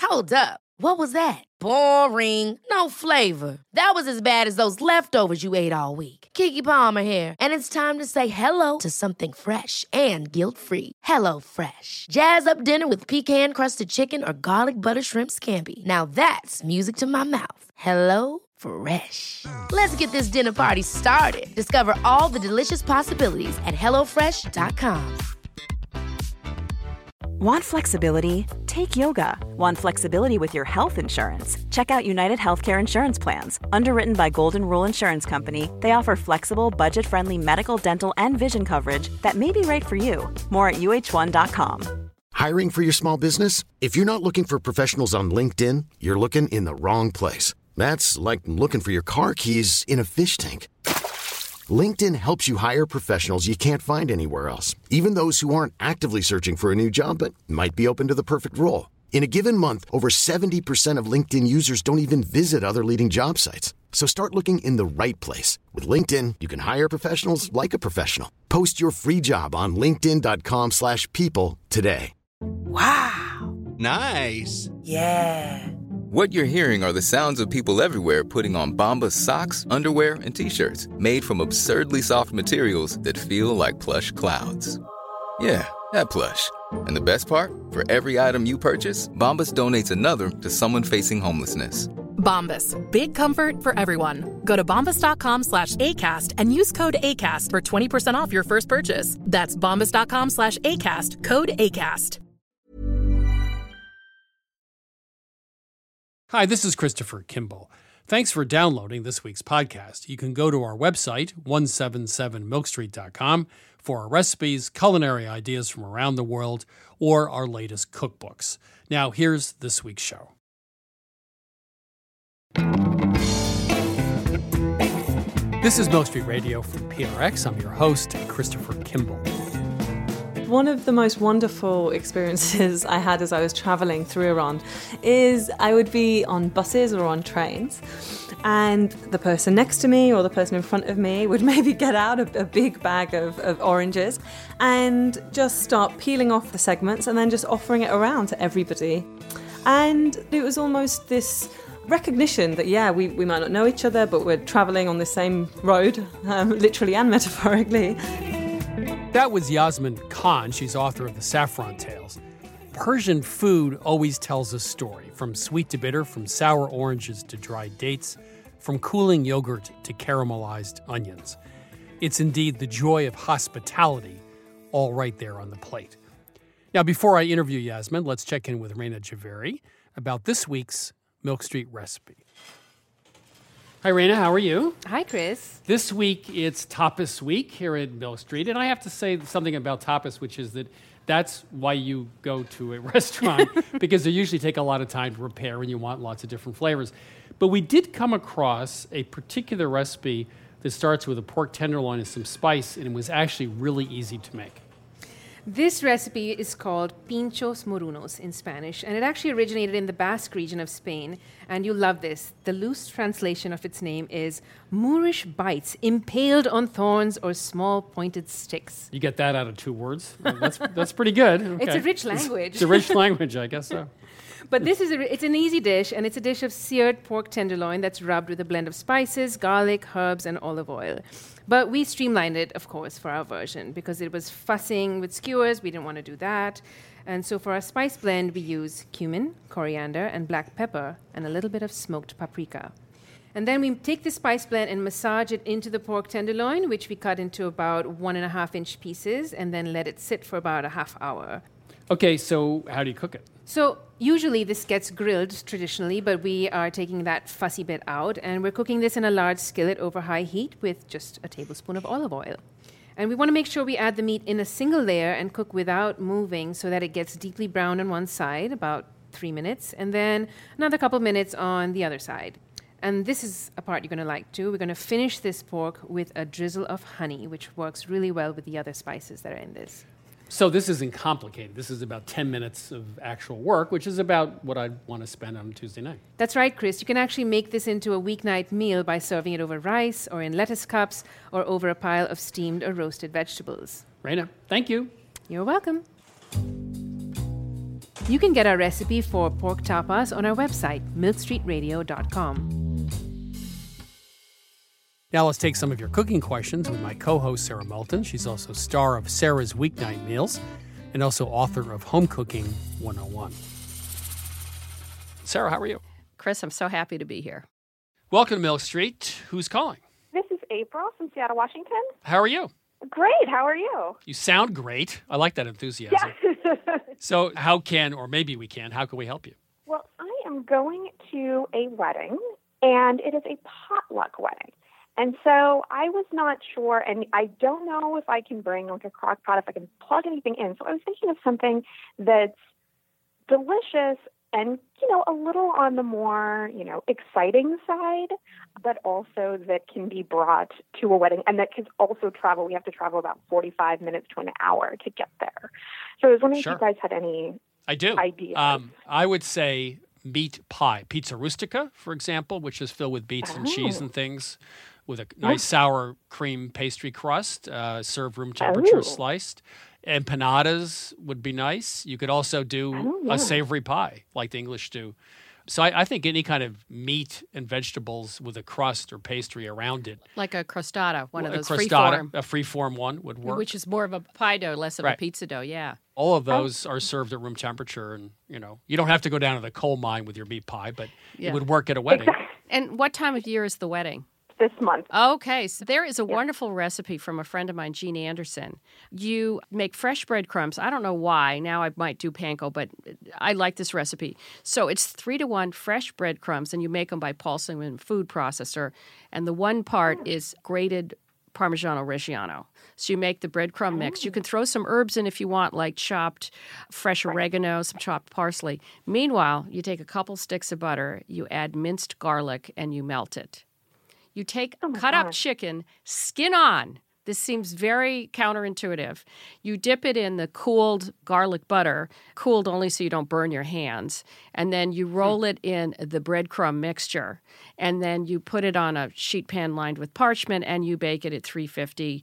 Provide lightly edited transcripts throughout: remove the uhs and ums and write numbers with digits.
Hold up. What was that? Boring. No flavor. That was as bad as those leftovers you ate all week. Keke Palmer here, and it's time to say hello to something fresh and guilt-free. Hello Fresh. Jazz up dinner with pecan-crusted chicken or garlic butter shrimp scampi. Now that's music to my mouth. Hello Fresh. Let's get this dinner party started. Discover all the delicious possibilities at hellofresh.com. Want flexibility? Take yoga. Want flexibility with your health insurance? Check out United Healthcare Insurance Plans. Underwritten by Golden Rule Insurance Company, they offer flexible, budget-friendly medical, dental, and vision coverage that may be right for you. More at uh1.com. Hiring for your small business? If you're not looking for professionals on LinkedIn, you're looking in the wrong place. That's like looking for your car keys in a fish tank. LinkedIn helps you hire professionals you can't find anywhere else, even those who aren't actively searching for a new job but might be open to the perfect role. In a given month, over 70% of LinkedIn users don't even visit other leading job sites. So start looking in the right place. With LinkedIn, you can hire professionals like a professional. Post your free job on linkedin.com/people today. Wow. Nice. Yeah. What you're hearing are the sounds of people everywhere putting on Bombas socks, underwear, and T-shirts made from absurdly soft materials that feel like plush clouds. Yeah, that plush. And the best part? For every item you purchase, Bombas donates another to someone facing homelessness. Bombas. Big comfort for everyone. Go to bombas.com/ACAST and use code ACAST for 20% off your first purchase. That's bombas.com/ACAST. Code ACAST. Hi, this is Christopher Kimball. Thanks for downloading this week's podcast. You can go to our website, 177milkstreet.com, for our recipes, culinary ideas from around the world, or our latest cookbooks. Now, here's this week's show. This is Milk Street Radio from PRX. I'm your host, Christopher Kimball. One of the most wonderful experiences I had as I was travelling through Iran is I would be on buses or on trains, and the person next to me or the person in front of me would maybe get out a big bag of oranges and just start peeling off the segments and then just offering it around to everybody. And it was almost this recognition that, yeah, we might not know each other, but we're travelling on the same road, literally and metaphorically. That was Yasmin Khan. She's author of the Saffron Tales. Persian food always tells a story, from sweet to bitter, from sour oranges to dried dates, from cooling yogurt to caramelized onions. It's indeed the joy of hospitality, all right there on the plate. Now, before I interview Yasmin, let's check in with Raina Javeri about this week's Milk Street recipe. Hi, Raina. How are you? Hi, Chris. This week, it's Tapas Week here at Milk Street. And I have to say something about tapas, which is that that's why you go to a restaurant, because they usually take a lot of time to prepare and you want lots of different flavors. But we did come across a particular recipe that starts with a pork tenderloin and some spice, and it was actually really easy to make. This recipe is called pinchos morunos in Spanish, and it actually originated in the Basque region of Spain, and you'll love this. The loose translation of its name is Moorish bites impaled on thorns or small pointed sticks. You get that out of 2 words? That's pretty good. Okay. It's a rich language. It's a rich language, I guess so. But this is it's an easy dish, and it's a dish of seared pork tenderloin that's rubbed with a blend of spices, garlic, herbs, and olive oil. But we streamlined it, of course, for our version, because it was fussing with skewers. We didn't want to do that. And so for our spice blend, we use cumin, coriander, and black pepper, and a little bit of smoked paprika. And then we take the spice blend and massage it into the pork tenderloin, which we cut into about 1.5-inch pieces, and then let it sit for about a half hour. Okay, so how do you cook it? So usually this gets grilled traditionally, but we are taking that fussy bit out, and we're cooking this in a large skillet over high heat with just a tablespoon of olive oil. And we want to make sure we add the meat in a single layer and cook without moving so that it gets deeply browned on one side, about 3 minutes, and then another couple minutes on the other side. And this is a part you're going to like too. We're going to finish this pork with a drizzle of honey, which works really well with the other spices that are in this. So this isn't complicated. This is about 10 minutes of actual work, which is about what I'd want to spend on a Tuesday night. That's right, Chris. You can actually make this into a weeknight meal by serving it over rice or in lettuce cups or over a pile of steamed or roasted vegetables. Raina, thank you. You're welcome. You can get our recipe for pork tapas on our website, milkstreetradio.com. Now let's take some of your cooking questions with my co-host, Sarah Moulton. She's also star of Sarah's Weeknight Meals and also author of Home Cooking 101. Sarah, how are you? Chris, I'm so happy to be here. Welcome to Milk Street. Who's calling? This is April from Seattle, Washington. How are you? Great. How are you? You sound great. I like that enthusiasm. Yeah. So how can we help you? Well, I am going to a wedding, and it is a potluck wedding. And so I was not sure, and I don't know if I can bring like a crock pot, if I can plug anything in. So I was thinking of something that's delicious and, a little on the more, exciting side, but also that can be brought to a wedding and that can also travel. We have to travel about 45 minutes to an hour to get there. So I was wondering if you guys had any ideas. I would say meat pie. Pizza Rustica, for example, which is filled with beets and cheese and things, with a nice sour cream pastry crust, served room temperature sliced. Empanadas would be nice. You could also do a savory pie like the English do. So I think any kind of meat and vegetables with a crust or pastry around it. Like a crostata, one of those crostata, a free-form one would work. Which is more of a pie dough, less of a pizza dough, yeah. All of those are served at room temperature, and, you don't have to go down to the coal mine with your meat pie, but it would work at a wedding. Exactly. And what time of year is the wedding? This month. Okay, so there is a wonderful recipe from a friend of mine, Jean Anderson. You make fresh breadcrumbs. I don't know why. Now I might do panko, but I like this recipe. So it's 3-to-1 fresh breadcrumbs, and you make them by pulsing them in a food processor. And the one part is grated Parmigiano Reggiano. So you make the breadcrumb mix. You can throw some herbs in if you want, like chopped fresh oregano, some chopped parsley. Meanwhile, you take a couple sticks of butter, you add minced garlic, and you melt it. You take cut up chicken, skin on. This seems very counterintuitive. You dip it in the cooled garlic butter, cooled only so you don't burn your hands. And then you roll it in the breadcrumb mixture. And then you put it on a sheet pan lined with parchment, and you bake it at 350,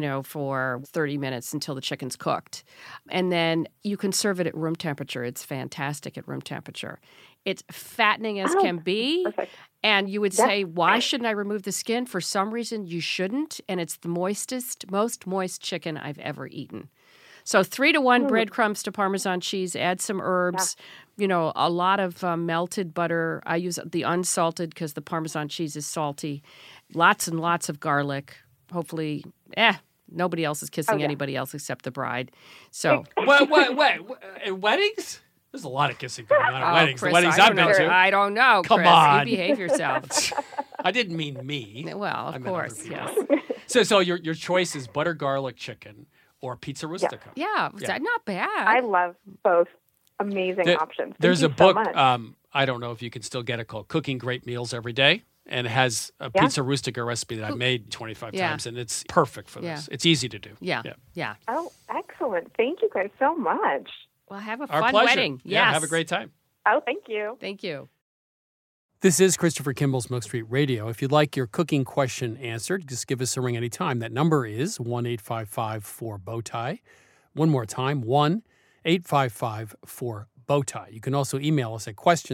for 30 minutes until the chicken's cooked. And then you can serve it at room temperature. It's fantastic at room temperature. It's fattening as can be. Perfect. And you would say, why shouldn't I remove the skin? For some reason, you shouldn't. And it's the most moist chicken I've ever eaten. So 3-to-1 breadcrumbs to Parmesan cheese, add some herbs, a lot of melted butter. I use the unsalted because the Parmesan cheese is salty. Lots and lots of garlic. Hopefully, nobody else is kissing anybody else except the bride. So Wait. In weddings? There's a lot of kissing going on at weddings. Chris, The weddings I've been to. I don't know, Come Chris. on. You behave yourself. I didn't mean me. Well, I of meant other course, people. yes. So your choice is butter garlic chicken or pizza rustica. Yeah, not bad. I love both. Amazing options. There's a Thank you book, so much. I don't know if you can still get it, called Cooking Great Meals Every Day. And it has a pizza rustica recipe that I've made 25 times, and it's perfect for this. It's easy to do. Yeah. Oh, excellent. Thank you guys so much. Well, have a Our fun pleasure. wedding. Yeah, Yes. have a great time. Oh, thank you. Thank you. This is Christopher Kimball's Milk Street Radio. If you'd like your cooking question answered, just give us a ring anytime. That number is 1-855-4-BOWTIE. One more time, 1-855-4-BOWTIE. You can also email us at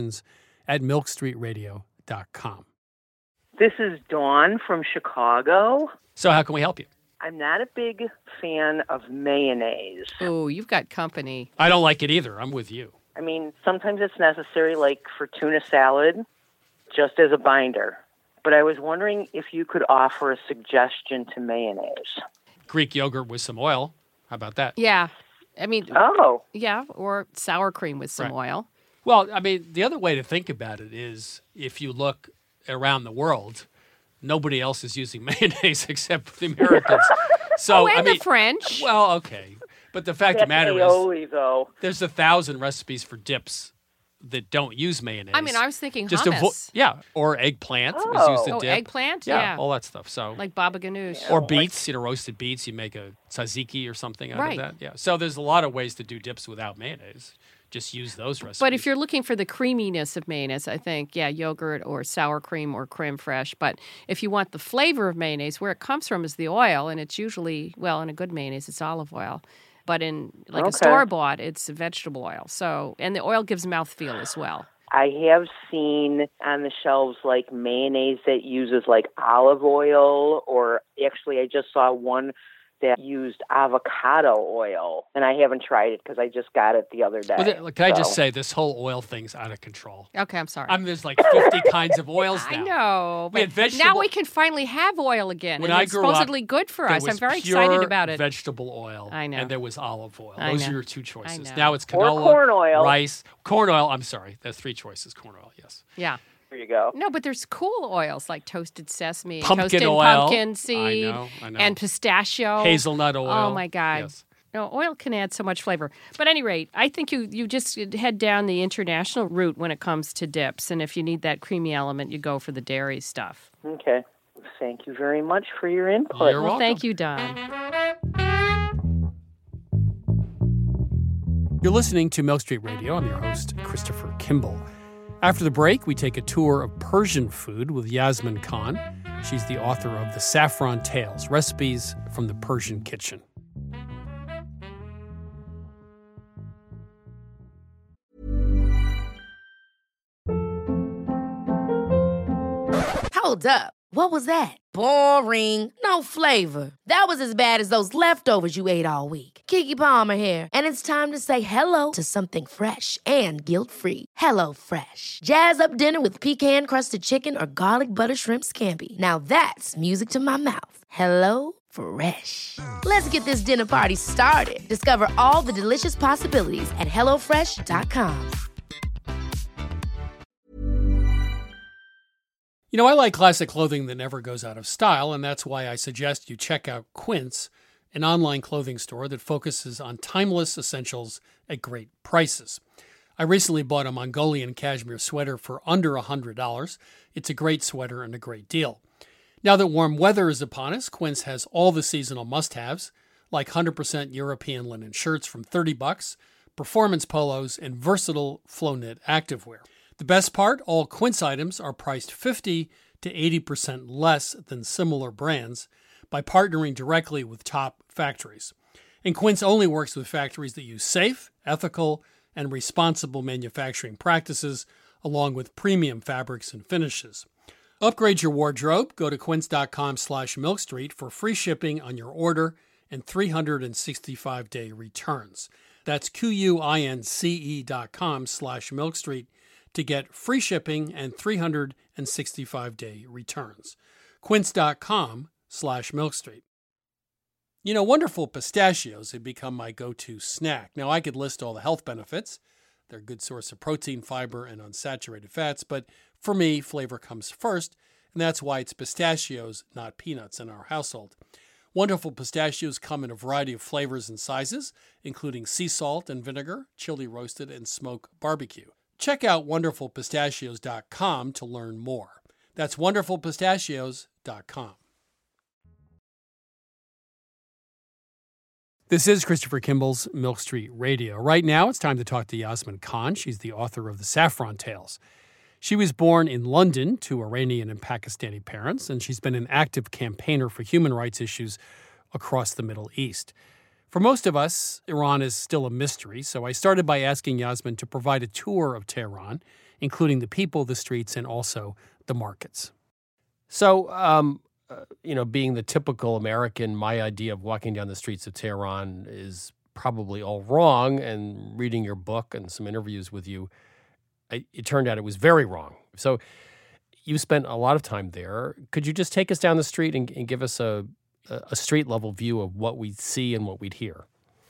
questions@milkstreetradio.com. This is Dawn from Chicago. So how can we help you? I'm not a big fan of mayonnaise. Oh, you've got company. I don't like it either. I'm with you. I mean, sometimes it's necessary, like for tuna salad, just as a binder. But I was wondering if you could offer a suggestion to mayonnaise. Greek yogurt with some oil. How about that? Yeah. I mean, or sour cream with some oil. Well, I mean, the other way to think about it is if you look around the world, nobody else is using mayonnaise except for the Americans. So, the French. Well, okay. But the fact of the matter aioli, though. There's 1,000 recipes for dips that don't use mayonnaise. I mean, I was thinking just hummus. or eggplant is used to dip. Eggplant? Yeah. All that stuff. So like baba ganoush. Or beets, roasted beets. You make a tzatziki or something out of that. Yeah. So there's a lot of ways to do dips without mayonnaise. Just use those recipes. But if you're looking for the creaminess of mayonnaise, I think, yogurt or sour cream or creme fraiche. But if you want the flavor of mayonnaise, where it comes from is the oil, and it's usually, in a good mayonnaise, it's olive oil. But in a store-bought, it's vegetable oil. So, and the oil gives mouthfeel as well. I have seen on the shelves like mayonnaise that uses like olive oil, or actually I just saw one that used avocado oil, and I haven't tried it because I just got it the other day. Well, can I just say, this whole oil thing's out of control. Okay, I'm sorry. There's like 50 kinds of oils now. I know, but now we can finally have oil again. When and I it's grew supposedly up, good for there us. was I'm very pure excited about it. Vegetable oil. I know. And there was olive oil. I Those know. are your two choices. I know. Now it's canola, or corn oil. rice, corn oil. I'm sorry. There's three choices. Corn oil, yes. Yeah. There you go. No, but there's cool oils like toasted sesame, Pumpkin toasted oil. pumpkin seed, I know. and pistachio. Hazelnut oil. Oh, my God. Yes. No, oil can add so much flavor. But at any rate, I think you just head down the international route when it comes to dips. And if you need that creamy element, you go for the dairy stuff. Okay. Thank you very much for your input. You're welcome. Thank you, Don. You're listening to Milk Street Radio. I'm your host, Christopher Kimball. After the break, we take a tour of Persian food with Yasmin Khan. She's the author of The Saffron Tales, Recipes from the Persian Kitchen. Hold up. What was that? Boring. No flavor. That was as bad as those leftovers you ate all week. Keke Palmer here, and it's time to say hello to something fresh and guilt-free. Hello Fresh. Jazz up dinner with pecan-crusted chicken or garlic butter shrimp scampi. Now that's music to my mouth. Hello Fresh. Let's get this dinner party started. Discover all the delicious possibilities at hellofresh.com. You know, I like classic clothing that never goes out of style, and that's why I suggest you check out Quince, an online clothing store that focuses on timeless essentials at great prices. I recently bought a Mongolian cashmere sweater for under $100. It's a great sweater and a great deal. Now that warm weather is upon us, Quince has all the seasonal must-haves, like 100% European linen shirts from $30, performance polos, and versatile flow knit activewear. The best part, all Quince items are priced 50 to 80% less than similar brands by partnering directly with top factories. And Quince only works with factories that use safe, ethical, and responsible manufacturing practices, along with premium fabrics and finishes. Upgrade your wardrobe. Go to quince.com/milkstreet for free shipping on your order and 365-day returns. That's QUINCE.com/milkstreet to get free shipping and 365-day returns. Quince.com/milkstreet. You know, wonderful pistachios have become my go-to snack. Now, I could list all the health benefits. They're a good source of protein, fiber, and unsaturated fats, but for me, flavor comes first, and that's why it's pistachios, not peanuts, in our household. Wonderful pistachios come in a variety of flavors and sizes, including sea salt and vinegar, chili roasted, and smoke barbecue. Check out wonderfulpistachios.com to learn more. That's wonderfulpistachios.com. This is Christopher Kimball's Milk Street Radio. Right now, it's time to talk to Yasmin Khan. She's the author of The Saffron Tales. She was born in London to Iranian and Pakistani parents, and she's been an active campaigner for human rights issues across the Middle East. For most of us, Iran is still a mystery, so I started by asking Yasmin to provide a tour of Tehran, including the people, the streets, and also the markets. So, being the typical American, my idea of walking down the streets of Tehran is probably all wrong, and reading your book and some interviews with you, it turned out it was very wrong. So you spent a lot of time there. Could you just take us down the street and give us a street-level view of what we'd see and what we'd hear?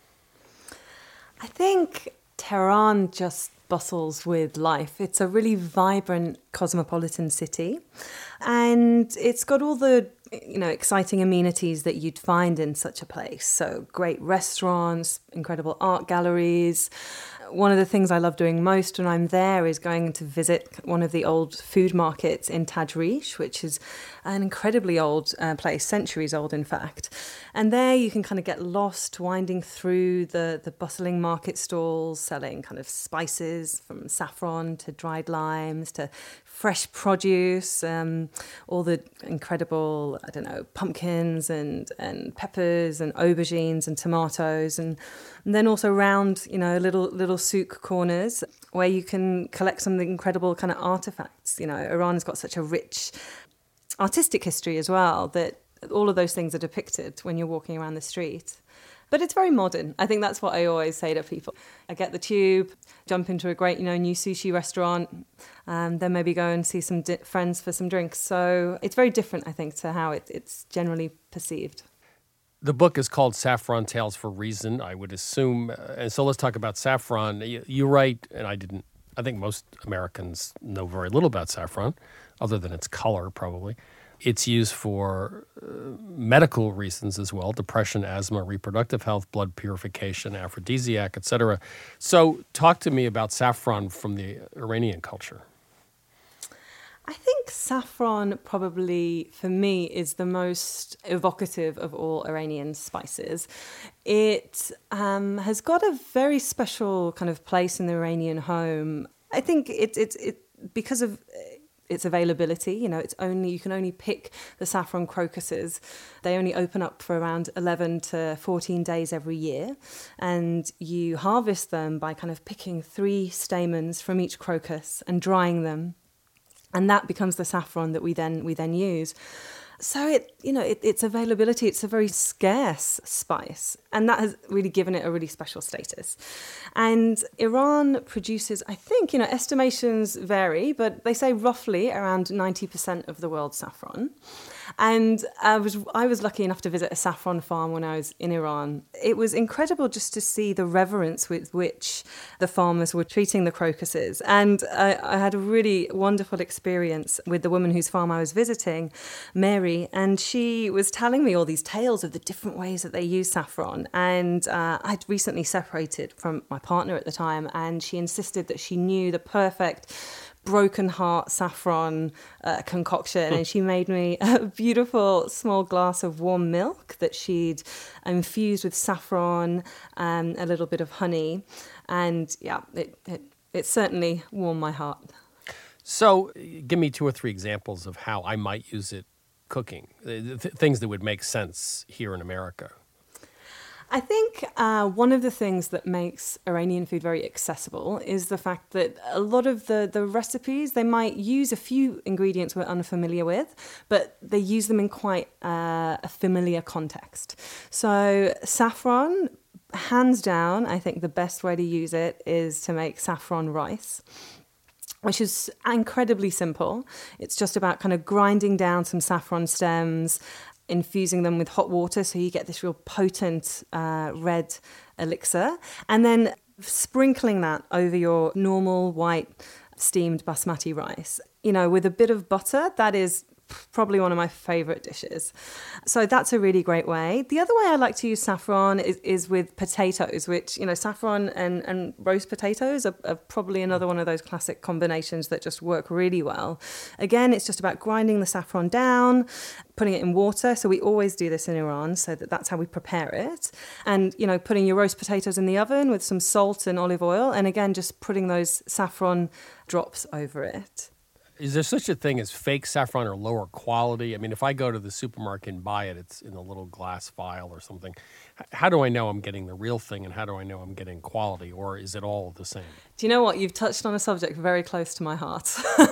I think Tehran just bustles with life. It's a really vibrant cosmopolitan city, and it's got all the exciting amenities that you'd find in such a place. So great restaurants, incredible art galleries. One of the things I love doing most when I'm there is going to visit one of the old food markets in Tajrish, which is an incredibly old place, centuries old, in fact. And there you can kind of get lost winding through the bustling market stalls, selling kind of spices from saffron to dried limes to fresh produce, all the incredible, pumpkins and peppers and aubergines and tomatoes, and then also round, little souk corners where you can collect some of the incredible kind of artifacts. Iran's got such a rich artistic history as well that all of those things are depicted when you're walking around the street. But it's very modern. I think that's what I always say to people. I get the tube, jump into a great, new sushi restaurant, then maybe go and see some friends for some drinks. So it's very different, I think, to how it's generally perceived. The book is called Saffron Tales for a reason, I would assume. And so let's talk about saffron. You write, and I think most Americans know very little about saffron, other than its color, probably. It's used for medical reasons as well: depression, asthma, reproductive health, blood purification, aphrodisiac, etc. So talk to me about saffron from the Iranian culture. I think saffron probably, for me, is the most evocative of all Iranian spices. It has got a very special kind of place in the Iranian home. I think it's because of its availability. You can only pick the saffron crocuses. They only open up for around 11 to 14 days every year, and you harvest them by kind of picking 3 stamens from each crocus and drying them. And that becomes the saffron that we then use. So its availability, it's a very scarce spice, and that has really given it a really special status. And Iran produces, I think, estimations vary, but they say roughly around 90% of the world's saffron. And I was lucky enough to visit a saffron farm when I was in Iran. It was incredible just to see the reverence with which the farmers were treating the crocuses. And I had a really wonderful experience with the woman whose farm I was visiting, Mary, and she was telling me all these tales of the different ways that they use saffron. And I'd recently separated from my partner at the time, and she insisted that she knew the perfect broken heart saffron concoction, and she made me a beautiful small glass of warm milk that she'd infused with saffron and a little bit of honey, and it certainly warmed my heart. So give me 2 or 3 examples of how I might use it cooking, things that would make sense here in America. I think one of the things that makes Iranian food very accessible is the fact that a lot of the recipes, they might use a few ingredients we're unfamiliar with, but they use them in quite a familiar context. So saffron, hands down, I think the best way to use it is to make saffron rice, which is incredibly simple. It's just about kind of grinding down some saffron stems, infusing them with hot water so you get this real potent red elixir, and then sprinkling that over your normal white steamed basmati rice, with a bit of butter. That is probably one of my favorite dishes. So that's a really great way. The other way I like to use saffron is with potatoes, which, saffron and roast potatoes are probably another one of those classic combinations that just work really well. Again, it's just about grinding the saffron down, putting it in water. So we always do this in Iran, so that's how we prepare it. And, putting your roast potatoes in the oven with some salt and olive oil, and again, just putting those saffron drops over it. Is there such a thing as fake saffron or lower quality? I mean, if I go to the supermarket and buy it, it's in a little glass vial or something. How do I know I'm getting the real thing, and how do I know I'm getting quality, or is it all the same? Do you know what? You've touched on a subject very close to my heart.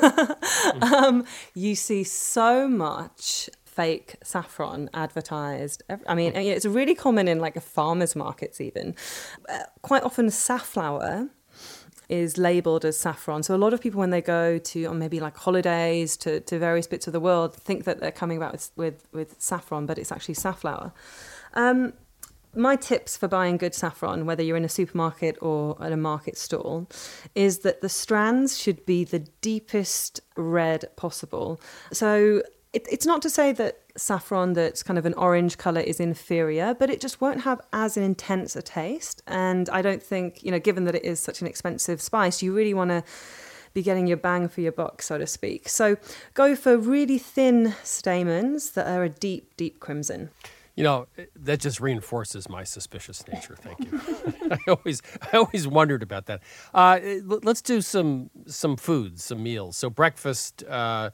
You see so much fake saffron advertised. I mean, it's really common in like farmers markets even. Quite often safflower is labelled as saffron. So a lot of people, when they go to on maybe like holidays to various bits of the world, think that they're coming back with saffron, but it's actually safflower. My tips for buying good saffron, whether you're in a supermarket or at a market stall, is that the strands should be the deepest red possible. So it's not to say that saffron that's kind of an orange colour is inferior, but it just won't have as intense a taste. And I don't think, given that it is such an expensive spice, you really want to be getting your bang for your buck, so to speak. So go for really thin stamens that are a deep, deep crimson. That just reinforces my suspicious nature. Thank you. I always wondered about that. Let's do some foods, some meals. So breakfast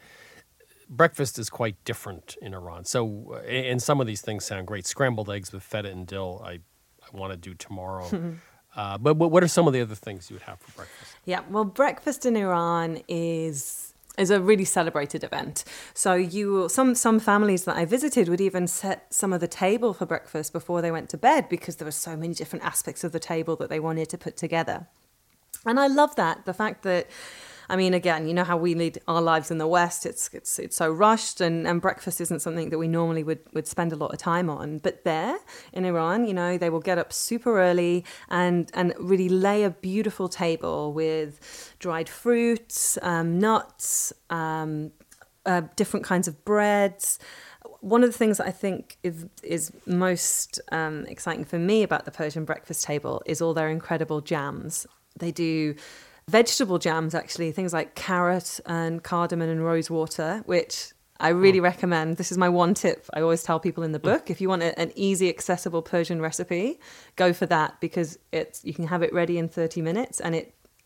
is quite different in Iran. So, and some of these things sound great. Scrambled eggs with feta and dill, I want to do tomorrow. But what are some of the other things you would have for breakfast? Yeah, well, breakfast in Iran is a really celebrated event. So some families that I visited would even set some of the table for breakfast before they went to bed because there were so many different aspects of the table that they wanted to put together. And I love that, the fact that, I mean, again, you know how we lead our lives in the West. It's so rushed, and breakfast isn't something that we normally would spend a lot of time on. But there in Iran, they will get up super early and really lay a beautiful table with dried fruits, nuts, different kinds of breads. One of the things that I think is most exciting for me about the Persian breakfast table is all their incredible jams. They do vegetable jams, actually, things like carrot and cardamom and rose water, which I really recommend. This is my one tip I always tell people in the book. If you want an easy, accessible Persian recipe, go for that because you can have it ready in 30 minutes and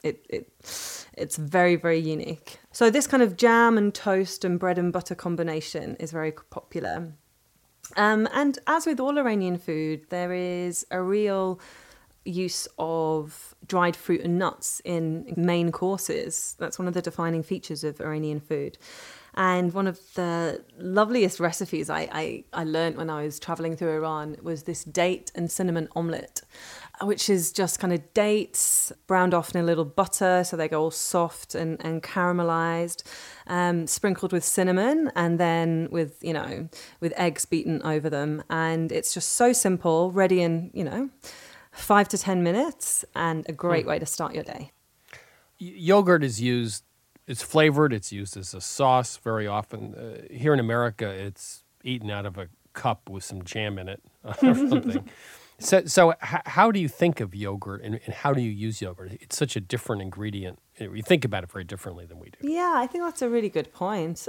it's very, very unique. So this kind of jam and toast and bread and butter combination is very popular. And as with all Iranian food, there is a real use of dried fruit and nuts in main courses. That's one of the defining features of Iranian food. And one of the loveliest recipes I learned when I was traveling through Iran was this date and cinnamon omelette, which is just kind of dates browned off in a little butter so they go all soft and caramelized, sprinkled with cinnamon, and then with eggs beaten over them. And it's just so simple, ready in 5 to 10 minutes, and a great way to start your day. Yogurt is used, it's flavored, it's used as a sauce very often. Here in America, it's eaten out of a cup with some jam in it or something. So how do you think of yogurt and how do you use yogurt? It's such a different ingredient. You think about it very differently than we do. Yeah, I think that's a really good point.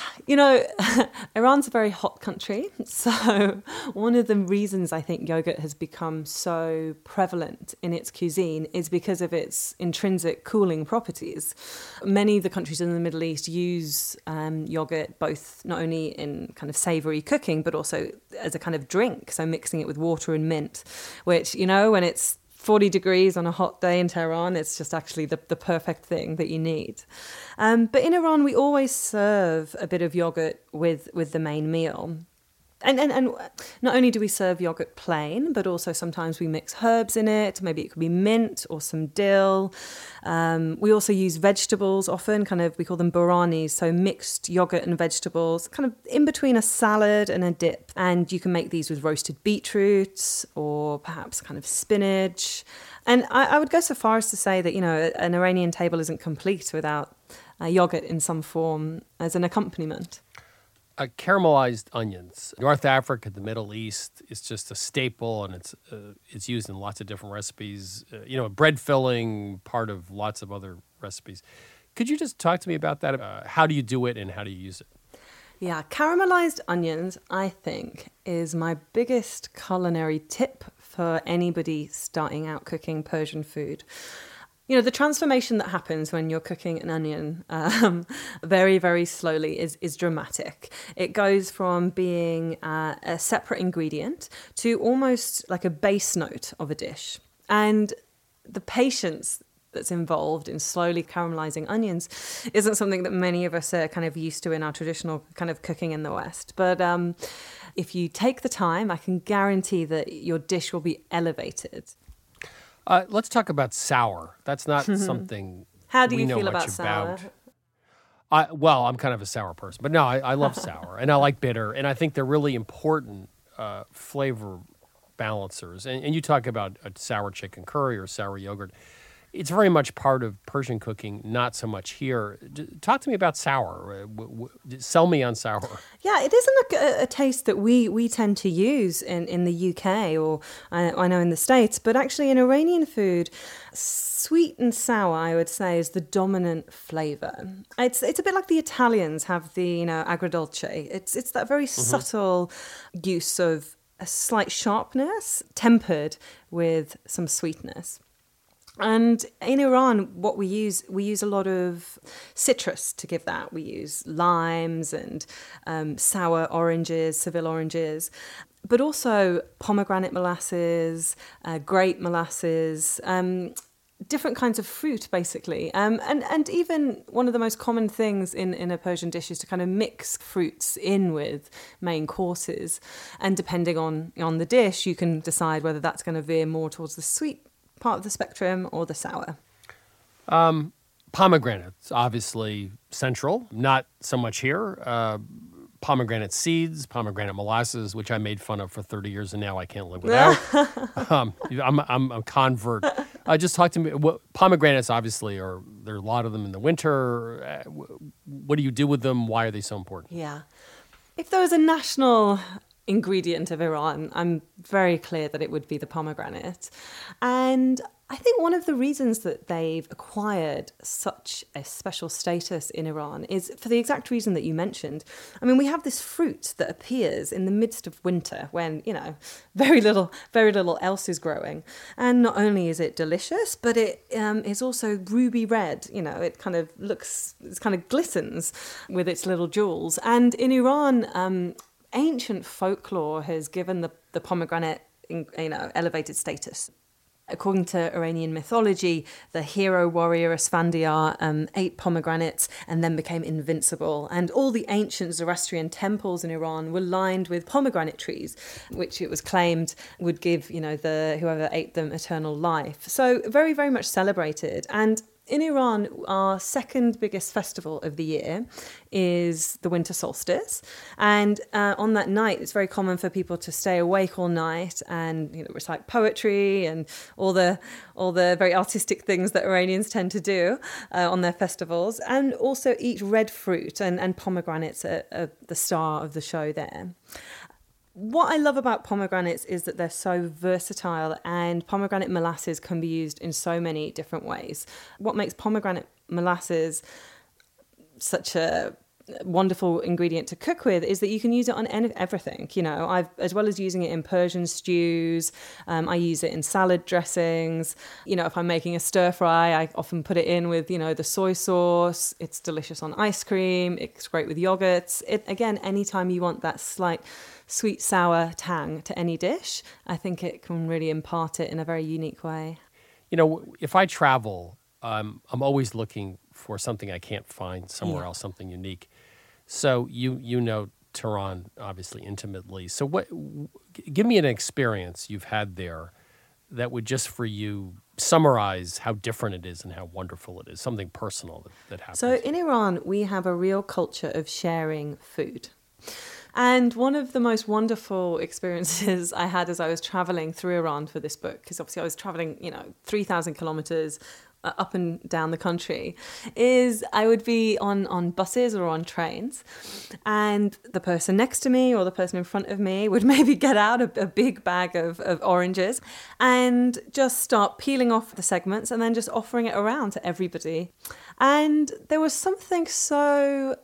Iran's a very hot country. So one of the reasons I think yogurt has become so prevalent in its cuisine is because of its intrinsic cooling properties. Many of the countries in the Middle East use yogurt both not only in kind of savory cooking, but also as a kind of drink. So mixing it with water and mint, which, when it's 40 degrees on a hot day in Tehran, it's just actually the perfect thing that you need. But in Iran, we always serve a bit of yogurt with the main meal. And not only do we serve yogurt plain, but also sometimes we mix herbs in it. Maybe it could be mint or some dill. We also use vegetables often, we call them baranis, so mixed yogurt and vegetables, kind of in between a salad and a dip. And you can make these with roasted beetroots or perhaps kind of spinach. And I would go so far as to say that, an Iranian table isn't complete without yogurt in some form as an accompaniment. Caramelized onions. North Africa, the Middle East, is just a staple, and it's used in lots of different recipes. A bread filling, part of lots of other recipes. Could you just talk to me about that? How do you do it, and how do you use it? Yeah, caramelized onions, I think, is my biggest culinary tip for anybody starting out cooking Persian food. The transformation that happens when you're cooking an onion very, very slowly is dramatic. It goes from being a separate ingredient to almost like a base note of a dish. And the patience that's involved in slowly caramelizing onions isn't something that many of us are kind of used to in our traditional kind of cooking in the West. But if you take the time, I can guarantee that your dish will be elevated. Let's talk about sour. That's not something How do we you know feel much about sour? I'm kind of a sour person, but no, I love sour and I like bitter, and I think they're really important flavor balancers. And you talk about a sour chicken curry or sour yogurt. It's very much part of Persian cooking, not so much here. Talk to me about sour. Sell me on sour. Yeah, it isn't a taste that we tend to use in the UK or I know in the States, but actually in Iranian food, sweet and sour, I would say, is the dominant flavor. It's a bit like the Italians have the agrodolce. It's that very subtle use of a slight sharpness tempered with some sweetness. And in Iran, what we use a lot of citrus to give that. We use limes and sour oranges, Seville oranges, but also pomegranate molasses, grape molasses, different kinds of fruit, basically. And even one of the most common things in a Persian dish is to kind of mix fruits in with main courses. And depending on the dish, you can decide whether that's going to veer more towards the sweet part of the spectrum or the sour. Pomegranates, obviously central, not so much here. Pomegranate seeds, pomegranate molasses, which I made fun of for 30 years and now I can't live without. I'm a convert. Just talk to me. Pomegranates, obviously, there are a lot of them in the winter. What do you do with them? Why are they so important? Yeah. If there was a national ingredient of Iran, I'm very clear that it would be the pomegranate. And I think one of the reasons that they've acquired such a special status in Iran is for the exact reason that you mentioned. I mean, we have this fruit that appears in the midst of winter when, very little else is growing. And not only is it delicious, but it is also ruby red. It kind of glistens with its little jewels. And in Iran, ancient folklore has given the pomegranate, elevated status. According to Iranian mythology, the hero warrior Asfandiar ate pomegranates and then became invincible. And all the ancient Zoroastrian temples in Iran were lined with pomegranate trees, which it was claimed would give, whoever ate them eternal life. So very, very much celebrated. And in Iran, our second biggest festival of the year is the winter solstice. And on that night, it's very common for people to stay awake all night and recite poetry and all the very artistic things that Iranians tend to do on their festivals, and also eat red fruit, and pomegranates are the star of the show there. What I love about pomegranates is that they're so versatile, and pomegranate molasses can be used in so many different ways. What makes pomegranate molasses such a wonderful ingredient to cook with is that you can use it on everything. As well as using it in Persian stews, I use it in salad dressings. If I'm making a stir fry, I often put it in with, the soy sauce. It's delicious on ice cream. It's great with yogurts. Again, anytime you want that slight sweet, sour tang to any dish, I think it can really impart it in a very unique way. If I travel, I'm always looking for something I can't find somewhere else, something unique. So you know Tehran obviously intimately. So give me an experience you've had there that would just for you summarize how different it is and how wonderful it is, something personal that happens. So in Iran, we have a real culture of sharing food. And one of the most wonderful experiences I had as I was traveling through Iran for this book, because obviously I was traveling, 3,000 kilometers up and down the country, is I would be on buses or on trains, and the person next to me or the person in front of me would maybe get out a big bag of oranges and just start peeling off the segments and then just offering it around to everybody. And there was something so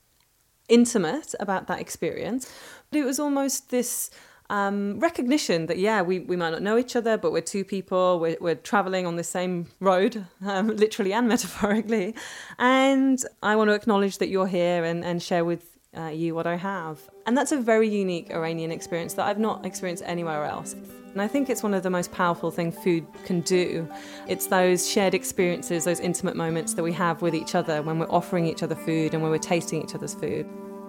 intimate about that experience, but it was almost this recognition that we might not know each other, but we're two people, we're traveling on the same road, literally and metaphorically, and I want to acknowledge that you're here and share with you what I have. And that's a very unique Iranian experience that I've not experienced anywhere else. And I think it's one of the most powerful things food can do. It's those shared experiences, those intimate moments that we have with each other when we're offering each other food and when we're tasting each other's food.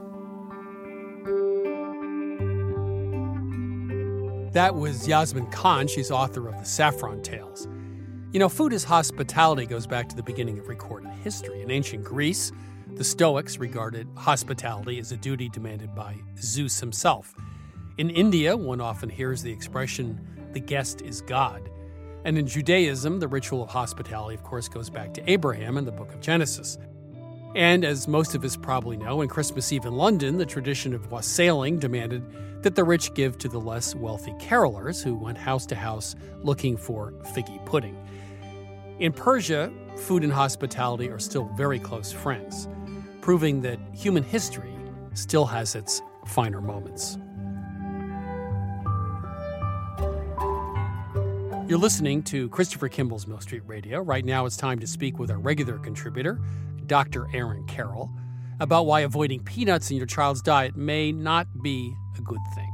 That was Yasmin Khan. She's author of The Saffron Tales. Food as hospitality goes back to the beginning of recorded history. In ancient Greece, the Stoics regarded hospitality as a duty demanded by Zeus himself. In India, one often hears the expression, the guest is God. And in Judaism, the ritual of hospitality, of course, goes back to Abraham in the book of Genesis. And as most of us probably know, on Christmas Eve in London, the tradition of wassailing demanded that the rich give to the less wealthy carolers who went house to house looking for figgy pudding. In Persia, food and hospitality are still very close friends, proving that human history still has its finer moments. You're listening to Christopher Kimball's Milk Street Radio. Right now it's time to speak with our regular contributor, Dr. Aaron Carroll, about why avoiding peanuts in your child's diet may not be a good thing.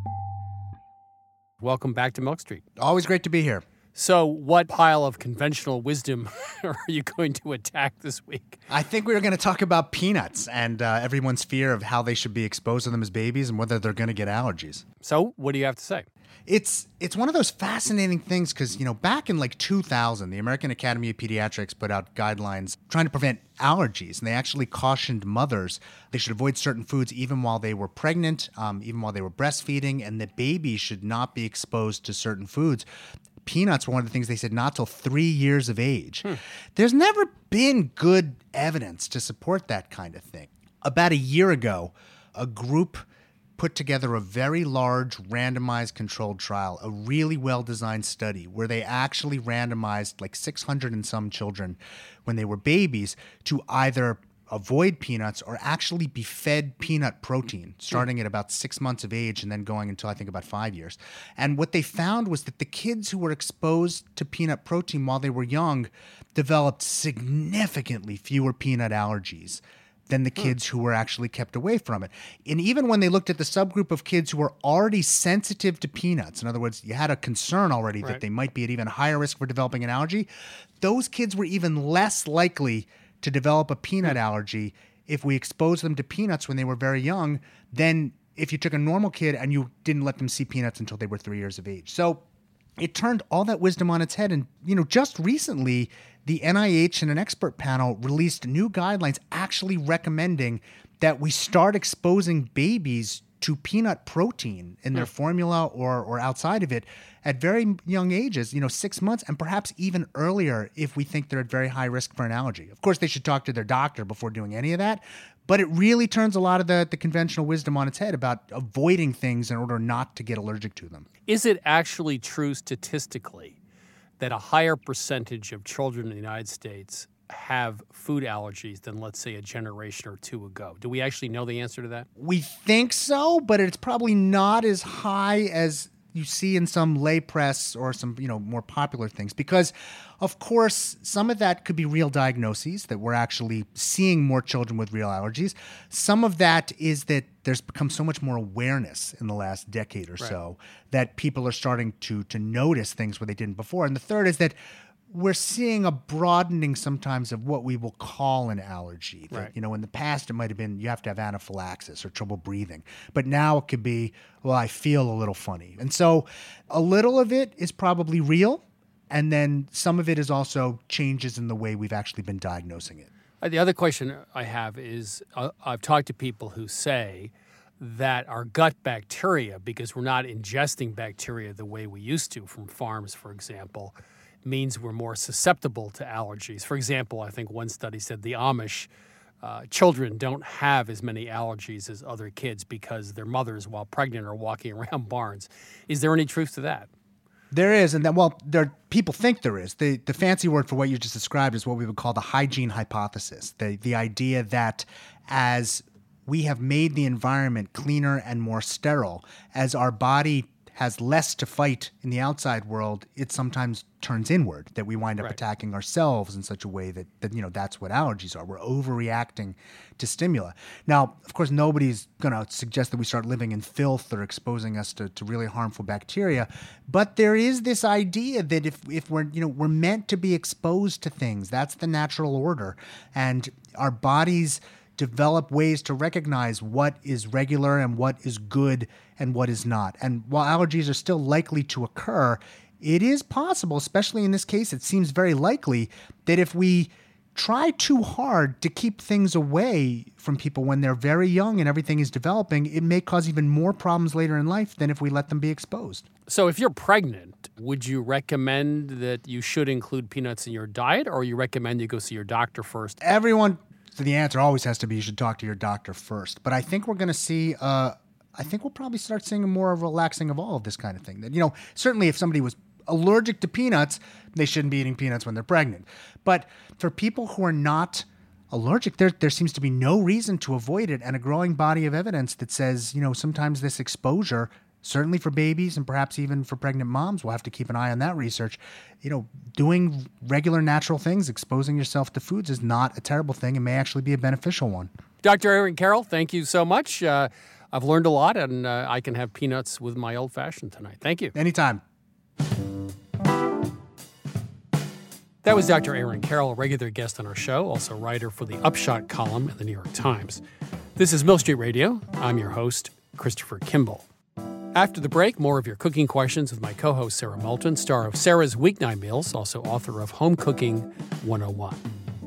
Welcome back to Milk Street. Always great to be here. So what pile of conventional wisdom are you going to attack this week? I think we're going to talk about peanuts and everyone's fear of how they should be exposed to them as babies and whether they're going to get allergies. So what do you have to say? It's one of those fascinating things because, back in 2000, the American Academy of Pediatrics put out guidelines trying to prevent allergies. And they actually cautioned mothers they should avoid certain foods even while they were pregnant, even while they were breastfeeding, and that babies should not be exposed to certain foods. Peanuts were one of the things they said not till 3 years of age. There's never been good evidence to support that kind of thing. About a year ago, a group put together a very large randomized controlled trial, a really well-designed study where they actually randomized 600 and some children when they were babies to either avoid peanuts or actually be fed peanut protein, starting at about 6 months of age and then going until I think about 5 years. And what they found was that the kids who were exposed to peanut protein while they were young developed significantly fewer peanut allergies than the kids who were actually kept away from it. And even when they looked at the subgroup of kids who were already sensitive to peanuts, in other words, you had a concern already that they might be at even higher risk for developing an allergy, those kids were even less likely to develop a peanut allergy if we exposed them to peanuts when they were very young than if you took a normal kid and you didn't let them see peanuts until they were 3 years of age. So it turned all that wisdom on its head. And, just recently, the NIH and an expert panel released new guidelines actually recommending that we start exposing babies to peanut protein in their formula or outside of it at very young ages, 6 months, and perhaps even earlier if we think they're at very high risk for an allergy. Of course, they should talk to their doctor before doing any of that, but it really turns a lot of the conventional wisdom on its head about avoiding things in order not to get allergic to them. Is it actually true statistically that a higher percentage of children in the United States have food allergies than, let's say, a generation or two ago? Do we actually know the answer to that? We think so, but it's probably not as high as you see in some lay press or some, more popular things. Because, of course, some of that could be real diagnoses, that we're actually seeing more children with real allergies. Some of that is that there's become so much more awareness in the last decade or so that people are starting to notice things where they didn't before. And the third is that we're seeing a broadening sometimes of what we will call an allergy. That, in the past, it might have been you have to have anaphylaxis or trouble breathing. But now it could be, well, I feel a little funny. And so a little of it is probably real. And then some of it is also changes in the way we've actually been diagnosing it. The other question I have is I've talked to people who say that our gut bacteria, because we're not ingesting bacteria the way we used to from farms, for example, means we're more susceptible to allergies. For example, I think one study said the Amish children don't have as many allergies as other kids because their mothers, while pregnant, are walking around barns. Is there any truth to that? There is, and people think there is. The fancy word for what you just described is what we would call the hygiene hypothesis. The idea that as we have made the environment cleaner and more sterile, as our body has less to fight in the outside world, it sometimes turns inward, that we wind up attacking ourselves in such a way that that's what allergies are. We're overreacting to stimuli. Now, of course, nobody's going to suggest that we start living in filth or exposing us to really harmful bacteria, but there is this idea that if we're meant to be exposed to things, that's the natural order, and our bodies develop ways to recognize what is regular and what is good and what is not. And while allergies are still likely to occur, it is possible, especially in this case, it seems very likely that if we try too hard to keep things away from people when they're very young and everything is developing, it may cause even more problems later in life than if we let them be exposed. So if you're pregnant, would you recommend that you should include peanuts in your diet, or you recommend you go see your doctor first? So the answer always has to be you should talk to your doctor first. But I think we're going to see, I think we'll probably start seeing a more relaxing of all of this kind of thing. That, certainly if somebody was allergic to peanuts, they shouldn't be eating peanuts when they're pregnant. But for people who are not allergic, there seems to be no reason to avoid it, and a growing body of evidence that says, sometimes this exposure certainly for babies and perhaps even for pregnant moms. We'll have to keep an eye on that research. Doing regular natural things, exposing yourself to foods is not a terrible thing and may actually be a beneficial one. Dr. Erin Carroll, thank you so much. I've learned a lot, and I can have peanuts with my old-fashioned tonight. Thank you. Anytime. That was Dr. Erin Carroll, a regular guest on our show, also writer for the Upshot column in the New York Times. This is Milk Street Radio. I'm your host, Christopher Kimball. After the break, more of your cooking questions with my co-host, Sarah Moulton, star of Sarah's Weeknight Meals, also author of Home Cooking 101.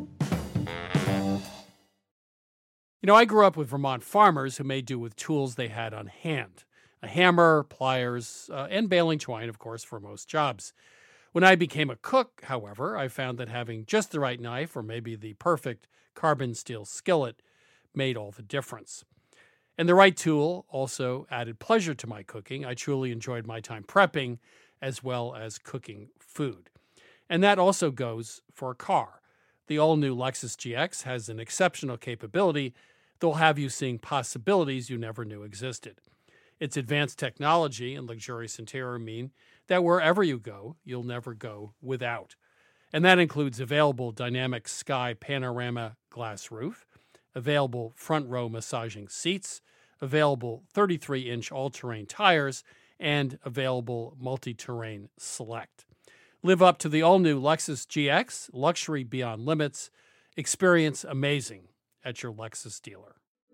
I grew up with Vermont farmers who made do with tools they had on hand. A hammer, pliers, and baling twine, of course, for most jobs. When I became a cook, however, I found that having just the right knife or maybe the perfect carbon steel skillet made all the difference. And the right tool also added pleasure to my cooking. I truly enjoyed my time prepping as well as cooking food. And that also goes for a car. The all-new Lexus GX has an exceptional capability that will have you seeing possibilities you never knew existed. Its advanced technology and luxurious interior mean that wherever you go, you'll never go without. And that includes available dynamic sky panorama glass roof, available front row massaging seats, available 33-inch all-terrain tires, and available multi-terrain select. Live up to the all-new Lexus GX, luxury beyond limits. Experience amazing at your Lexus dealer.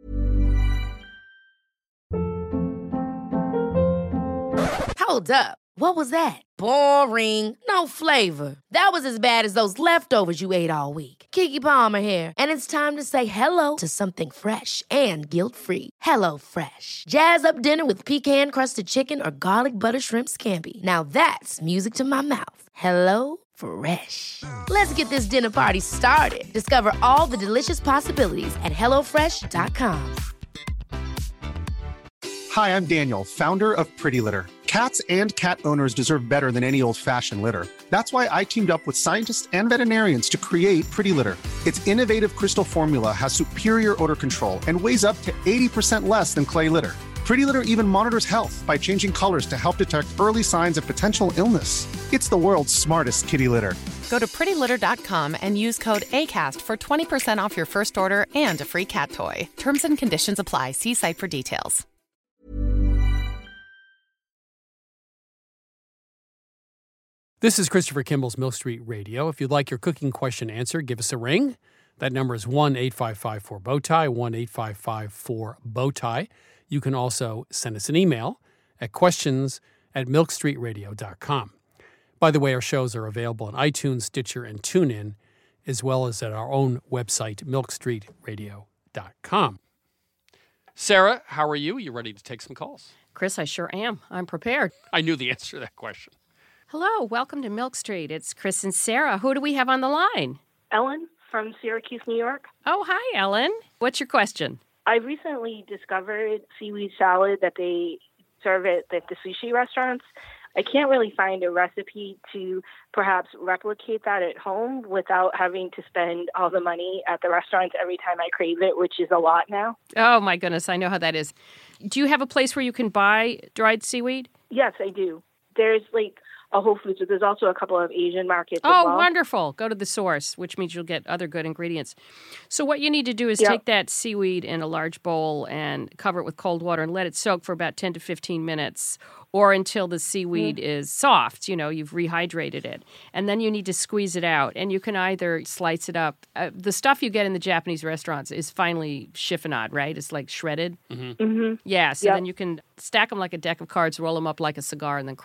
Hold up. What was that? Boring. No flavor. That was as bad as those leftovers you ate all week. Keke Palmer here, and it's time to say hello to something fresh and guilt-free. Hello Fresh. Jazz up dinner with pecan-crusted chicken or garlic butter shrimp scampi. Now that's music to my mouth. Hello Fresh. Let's get this dinner party started. Discover all the delicious possibilities at HelloFresh.com. Hi, I'm Daniel, founder of Pretty Litter. Cats and cat owners deserve better than any old-fashioned litter. That's why I teamed up with scientists and veterinarians to create Pretty Litter. Its innovative crystal formula has superior odor control and weighs up to 80% less than clay litter. Pretty Litter even monitors health by changing colors to help detect early signs of potential illness. It's the world's smartest kitty litter. Go to prettylitter.com and use code ACAST for 20% off your first order and a free cat toy. Terms and conditions apply. See site for details. This is Christopher Kimball's Milk Street Radio. If you'd like your cooking question answered, give us a ring. That number is 1-855-4-BOWTIE, 1-855-4-BOWTIE. You can also send us an email at questions@milkstreetradio.com. By the way, our shows are available on iTunes, Stitcher, and TuneIn, as well as at our own website, milkstreetradio.com. Sarah, how are you? You ready to take some calls? Chris, I sure am. I'm prepared. I knew the answer to that question. Hello, welcome to Milk Street. It's Chris and Sarah. Who do we have on the line? Ellen from Syracuse, New York. Oh, hi, Ellen. What's your question? I recently discovered seaweed salad that they serve at the sushi restaurants. I can't really find a recipe to perhaps replicate that at home without having to spend all the money at the restaurants every time I crave it, which is a lot now. Oh, my goodness. I know how that is. Do you have a place where you can buy dried seaweed? Yes, I do. There's a Whole Foods, but there's also a couple of Asian markets as Oh, well. wonderful. Go to the source, which means you'll get other good ingredients. So what you need to do is take that seaweed in a large bowl and cover it with cold water and let it soak for about 10 to 15 minutes or until the seaweed is soft. You've rehydrated it. And then you need to squeeze it out. And you can either slice it up. The stuff you get in the Japanese restaurants is finely chiffonade, right? It's like shredded. Mm-hmm. Mm-hmm. Yeah, so then you can stack them like a deck of cards, roll them up like a cigar, and then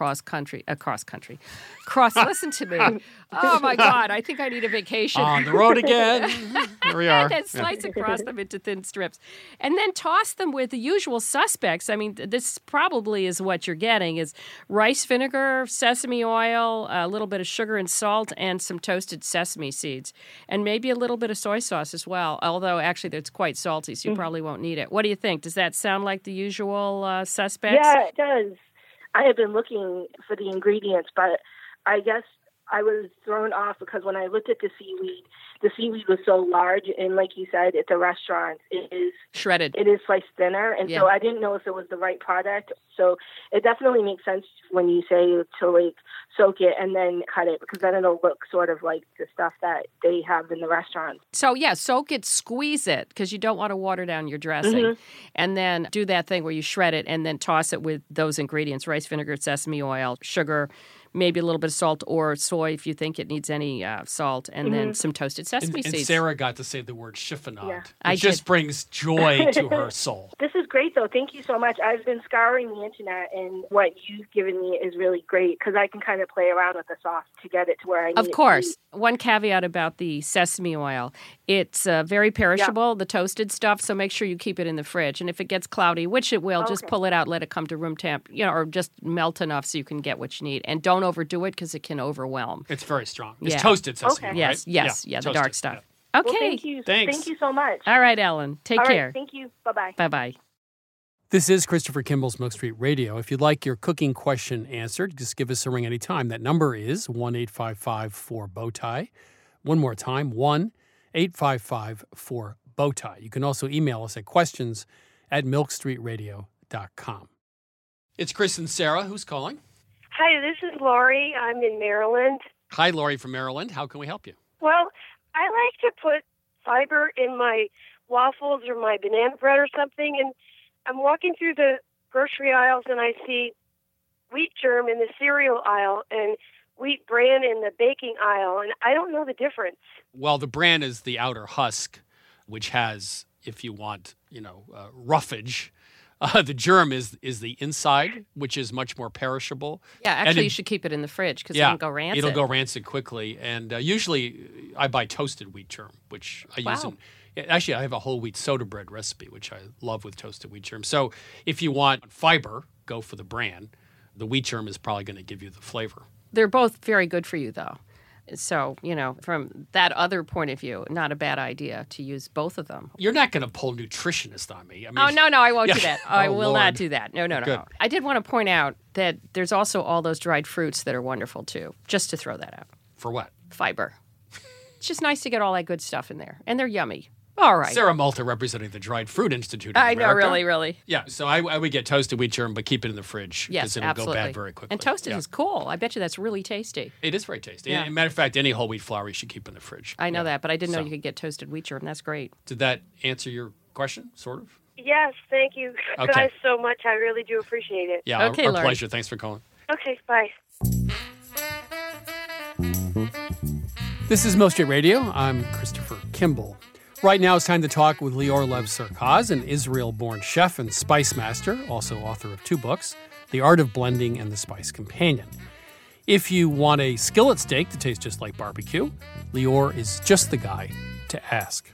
listen to me. Oh, my God, I think I need a vacation. On the road again. Here we are. And then slice across them into thin strips. And then toss them with the usual suspects. I mean, this probably is what you're getting, is rice vinegar, sesame oil, a little bit of sugar and salt, and some toasted sesame seeds. And maybe a little bit of soy sauce as well, although actually it's quite salty, so you probably won't need it. What do you think? Does that sound like the usual suspects? Yeah, it does. I have been looking for the ingredients, but I guess I was thrown off because when I looked at the seaweed was so large, and like you said, at the restaurant, it is shredded. It is sliced thinner, and so I didn't know if it was the right product. So it definitely makes sense when you say to like soak it and then cut it, because then it'll look sort of like the stuff that they have in the restaurant. So soak it, squeeze it, because you don't want to water down your dressing, and then do that thing where you shred it and then toss it with those ingredients: rice vinegar, sesame oil, sugar, maybe a little bit of salt or soy if you think it needs any salt, and then some toasted sesame seeds. And Sarah got to say the word chiffonade. Yeah. It just brings joy to her soul. This is great, though. Thank you so much. I've been scouring the internet, and what you've given me is really great, because I can kind of play around with the sauce to get it to where I need it. Of course. One caveat about the sesame oil. It's very perishable, the toasted stuff, so make sure you keep it in the fridge. And if it gets cloudy, which it will, just pull it out, let it come to room temp, or just melt enough so you can get what you need. And don't overdo it, because it can overwhelm. It's very strong. It's toasted sesame, right? Yes, the dark stuff. Yeah. Okay. Well, thank you. Thanks. Thank you so much. All right, Ellen. Take care. Right, thank you. Bye-bye. Bye-bye. This is Christopher Kimball's Milk Street Radio. If you'd like your cooking question answered, just give us a ring anytime. That number is 1-855-4-BOWTIE. One more time, 1-855-4-BOWTIE. You can also email us at questions@milkstreetradio.com. It's Chris and Sarah. Who's calling? Hi, this is Lori. I'm in Maryland. Hi, Lori from Maryland. How can we help you? Well, I like to put fiber in my waffles or my banana bread or something, and I'm walking through the grocery aisles and I see wheat germ in the cereal aisle and wheat bran in the baking aisle, and I don't know the difference. Well, the bran is the outer husk, which has, if you want, roughage. The germ is the inside, which is much more perishable. Yeah, actually, you should keep it in the fridge, because it'll go rancid. It'll go rancid quickly. And usually I buy toasted wheat germ, which I use in... Actually, I have a whole wheat soda bread recipe, which I love with toasted wheat germ. So if you want fiber, go for the bran. The wheat germ is probably going to give you the flavor. They're both very good for you, though. So, from that other point of view, not a bad idea to use both of them. You're not going to pull nutritionist on me. No, I won't do that. I will not do that. No. Good. I did want to point out that there's also all those dried fruits that are wonderful, too, just to throw that out. For what? Fiber. It's just nice to get all that good stuff in there. And they're yummy. All right. Sarah Malta representing the Dried Fruit Institute of America. I know, really. Yeah, so I would get toasted wheat germ, but keep it in the fridge because it'll go bad very quickly. And toasted is cool. I bet you that's really tasty. It is very tasty. Yeah. As a matter of fact, any whole wheat flour you should keep in the fridge. I know that, but I didn't know you could get toasted wheat germ. That's great. Did that answer your question, sort of? Yes, thank you guys so much. I really do appreciate it. Yeah, okay, our pleasure. Thanks for calling. Okay, bye. This is Milk Street Radio. I'm Christopher Kimball. Right now it's time to talk with Lior Lev-Serkaz, an Israel-born chef and spice master, also author of 2 books, The Art of Blending and The Spice Companion. If you want a skillet steak to taste just like barbecue, Lior is just the guy to ask.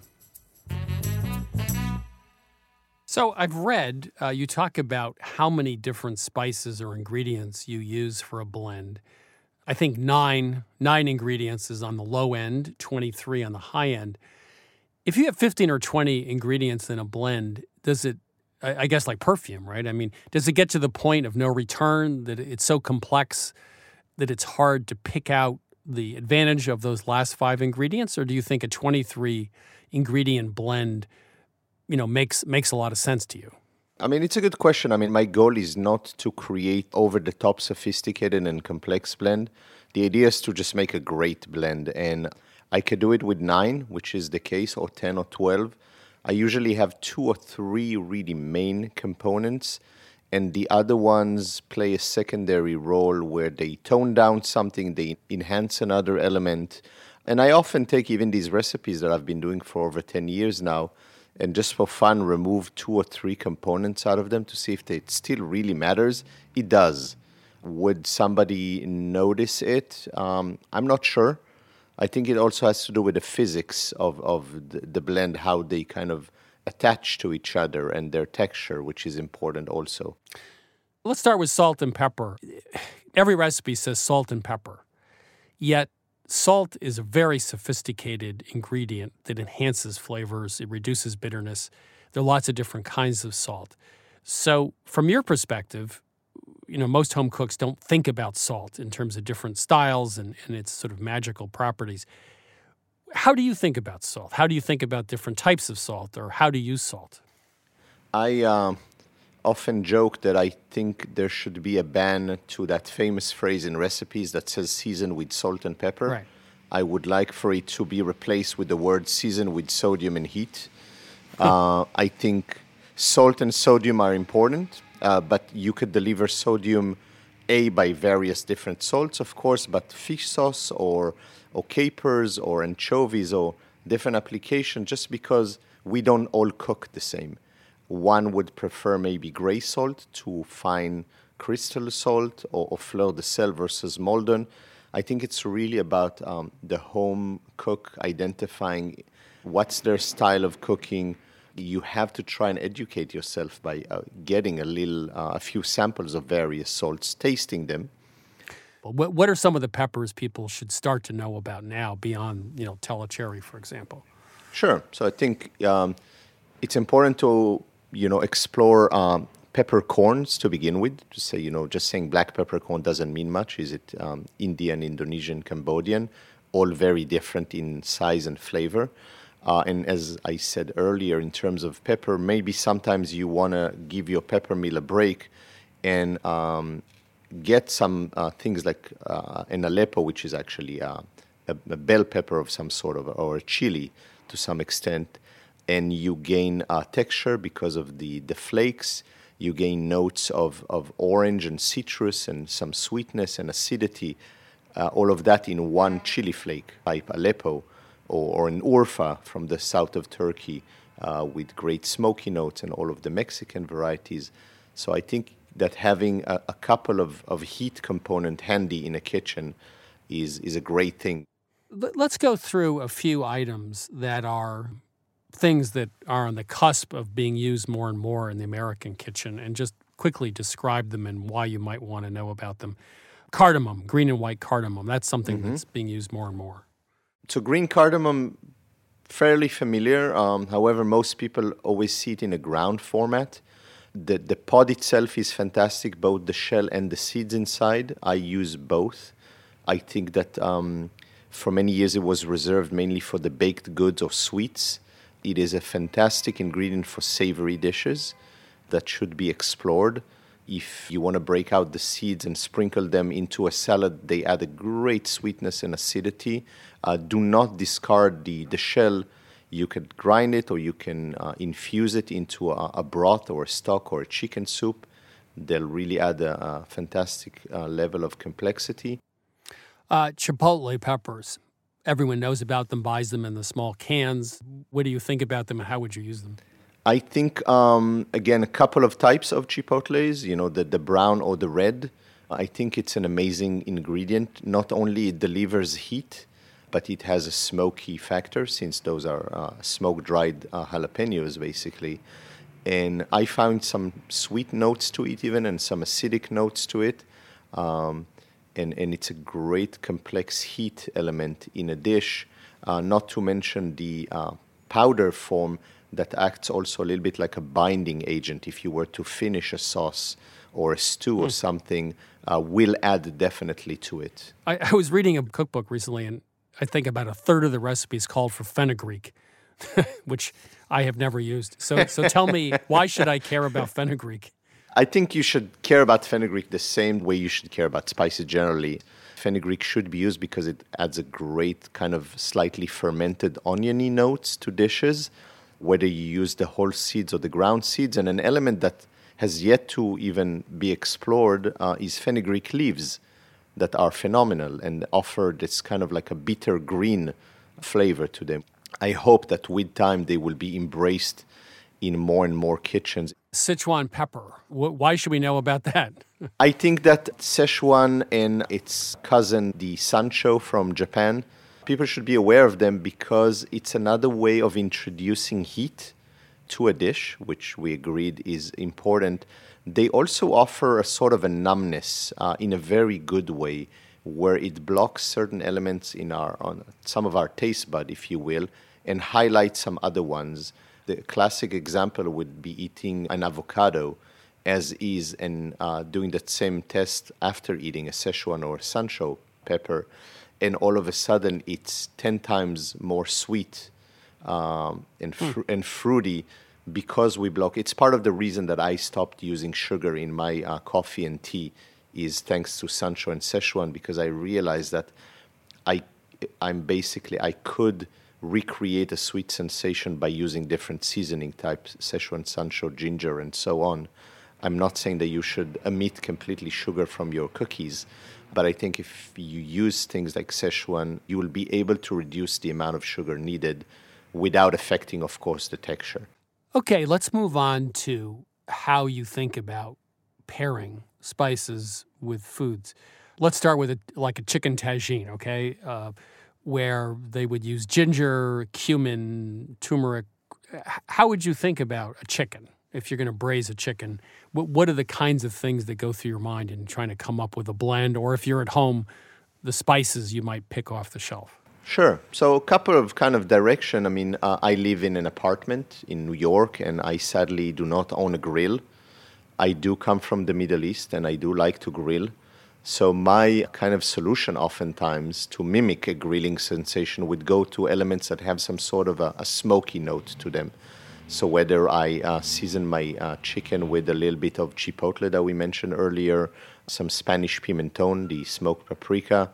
So I've read you talk about how many different spices or ingredients you use for a blend. I think 9 ingredients is on the low end, 23 on the high end. If you have 15 or 20 ingredients in a blend, does it, I guess like perfume, right? I mean, does it get to the point of no return, that it's so complex that it's hard to pick out the advantage of those last 5 ingredients? Or do you think a 23 ingredient blend, makes a lot of sense to you? I mean, it's a good question. I mean, my goal is not to create over-the-top sophisticated and complex blend. The idea is to just make a great blend, and I could do it with 9, which is the case, or 10 or 12. I usually have 2 or 3 really main components, and the other ones play a secondary role where they tone down something, they enhance another element. And I often take even these recipes that I've been doing for over 10 years now, and just for fun, remove 2 or 3 components out of them to see if it still really matters. It does. Would somebody notice it? I'm not sure. I think it also has to do with the physics of the blend, how they kind of attach to each other and their texture, which is important also. Let's start with salt and pepper. Every recipe says salt and pepper, yet salt is a very sophisticated ingredient that enhances flavors. It reduces bitterness. There are lots of different kinds of salt. So from your perspective, most home cooks don't think about salt in terms of different styles and its sort of magical properties. How do you think about salt? How do you think about different types of salt, or how to use salt? I often joke that I think there should be a ban to that famous phrase in recipes that says season with salt and pepper. Right. I would like for it to be replaced with the word season with sodium and heat. I think salt and sodium are important, but you could deliver sodium by various different salts, of course, but fish sauce or capers or anchovies or different application, just because we don't all cook the same. One would prefer maybe gray salt to fine crystal salt or fleur de sel versus Maldon. I think it's really about the home cook identifying what's their style of cooking. You have to try and educate yourself by getting a few samples of various salts, tasting them. Well, what are some of the peppers people should start to know about now beyond, Tellicherry, for example? Sure. So I think it's important to, explore peppercorns to begin with. Just say, just saying black peppercorn doesn't mean much. Is it Indian, Indonesian, Cambodian? All very different in size and flavor. And as I said earlier, in terms of pepper, maybe sometimes you want to give your pepper mill a break and get some things like an Aleppo, which is actually a bell pepper of some sort of, or a chili to some extent, and you gain texture because of the flakes. You gain notes of orange and citrus and some sweetness and acidity, all of that in one chili flake, type Aleppo, or an Urfa from the south of Turkey with great smoky notes and all of the Mexican varieties. So I think that having a couple of heat component handy in a kitchen is a great thing. Let's go through a few items that are things that are on the cusp of being used more and more in the American kitchen, and just quickly describe them and why you might want to know about them. Cardamom, green and white cardamom, that's something that's being used more and more. So green cardamom, fairly familiar. However, most people always see it in a ground format. The pod itself is fantastic, both the shell and the seeds inside. I use both. I think that for many years it was reserved mainly for the baked goods or sweets. It is a fantastic ingredient for savory dishes that should be explored. If you want to break out the seeds and sprinkle them into a salad, they add a great sweetness and acidity. Do not discard the shell. You could grind it, or you can infuse it into a broth or a stock or a chicken soup. They'll really add a fantastic level of complexity. Chipotle peppers. Everyone knows about them, buys them in the small cans. What do you think about them, and how would you use them? I think, again, a couple of types of chipotles, the brown or the red. I think it's an amazing ingredient. Not only it delivers heat, but it has a smoky factor, since those are smoke-dried jalapenos, basically. And I found some sweet notes to it even, and some acidic notes to it. And it's a great complex heat element in a dish, not to mention the powder form that acts also a little bit like a binding agent. If you were to finish a sauce or a stew or something, will add definitely to it. I was reading a cookbook recently, and I think about a third of the recipes called for fenugreek, which I have never used. So tell me, why should I care about fenugreek? I think you should care about fenugreek the same way you should care about spices generally. Fenugreek should be used because it adds a great kind of slightly fermented oniony notes to dishes, whether you use the whole seeds or the ground seeds. And an element that has yet to even be explored is fenugreek leaves that are phenomenal and offer this kind of like a bitter green flavor to them. I hope that with time they will be embraced in more and more kitchens. Sichuan pepper. Why should we know about that? I think that Szechuan and its cousin, the Sancho from Japan, people should be aware of them because it's another way of introducing heat to a dish, which we agreed is important. They also offer a sort of a numbness in a very good way, where it blocks certain elements on some of our taste bud, if you will, and highlights some other ones. The classic example would be eating an avocado as is and doing that same test after eating a Szechuan or Sancho pepper. and all of a sudden it's 10 times more sweet and fruity because we block. It's part of the reason that I stopped using sugar in my coffee and tea is thanks to Sancho and Szechuan, because I realized that I could recreate a sweet sensation by using different seasoning types, Szechuan, Sancho, ginger, and so on. I'm not saying that you should omit completely sugar from your cookies, but I think if you use things like Szechuan, you will be able to reduce the amount of sugar needed without affecting, of course, the texture. Okay, let's move on to how you think about pairing spices with foods. Let's start with a chicken tagine, okay, where they would use ginger, cumin, turmeric. How would you think about a chicken if you're going to braise a chicken? What are the kinds of things that go through your mind in trying to come up with a blend? Or if you're at home, the spices you might pick off the shelf? Sure. So a couple of kind of direction. I mean, I live in an apartment in New York, and I sadly do not own a grill. I do come from the Middle East, and I do like to grill. So my kind of solution oftentimes to mimic a grilling sensation would go to elements that have some sort of a smoky note to them. So whether I season my chicken with a little bit of chipotle that we mentioned earlier, some Spanish pimenton, the smoked paprika,